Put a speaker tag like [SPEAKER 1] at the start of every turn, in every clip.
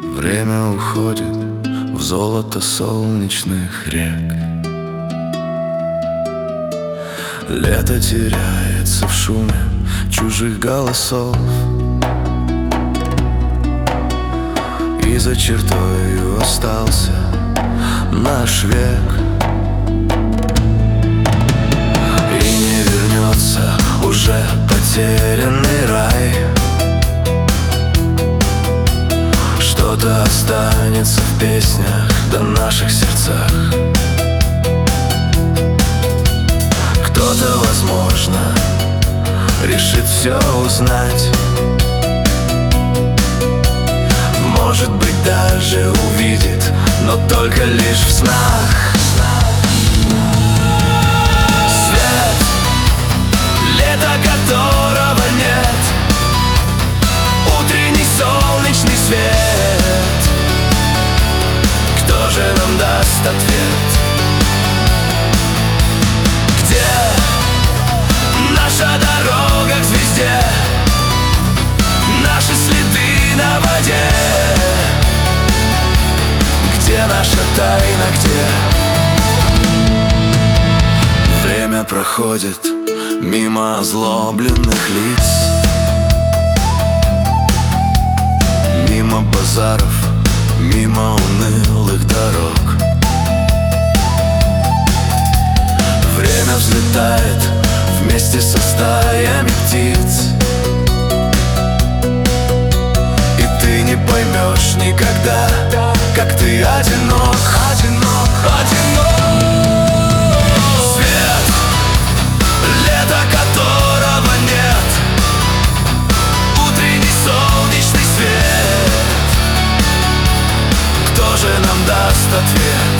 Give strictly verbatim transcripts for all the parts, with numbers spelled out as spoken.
[SPEAKER 1] Время уходит в золото солнечных рек. Лето теряется в шуме чужих голосов, и за чертою остался наш век. И не вернется уже потерянный рай. Что-то останется в песнях да наших сердцах. Кто-то, возможно, решит все узнать. Может быть, даже увидит, но только лишь в снах. Свет, лето которого нет, утренний солнечный свет. Кто же нам даст ответ? Где наша дорога к звезде? Наши следы на воде. Где наша тайна, где? Время проходит мимо озлобленных лиц, мимо базаров, мимо унылых дорог. Время взлетает вместе со стаями птиц, и ты не поймешь никогда, как ты одинок, одинок, одинок. Свет, лето которого нет, утренний солнечный свет. Кто же нам даст ответ?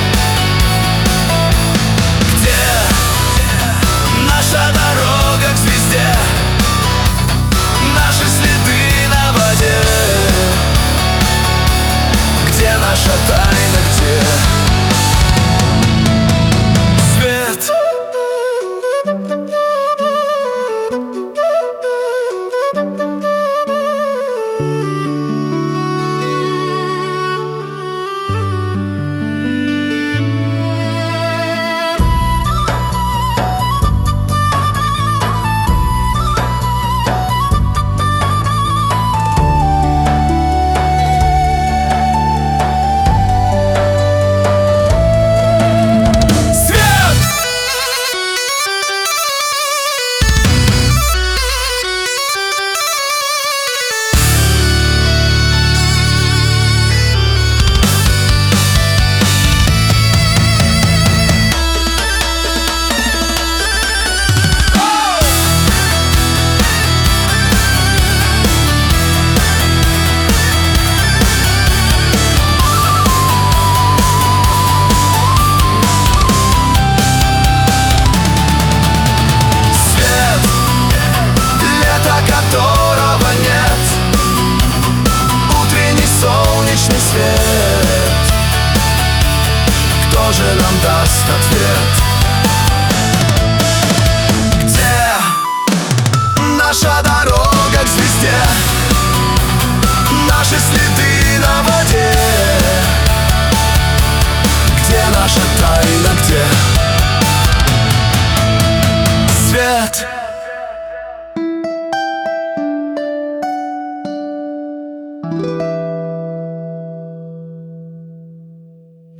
[SPEAKER 1] Где наша дорога к звезде? Наши следы на воде. Где наша тайна, где? Свет. Свет. Кто же нам даст ответ? Где наша дорога к звезде? Наши следы на воде. Где наша тайна, где? Свет.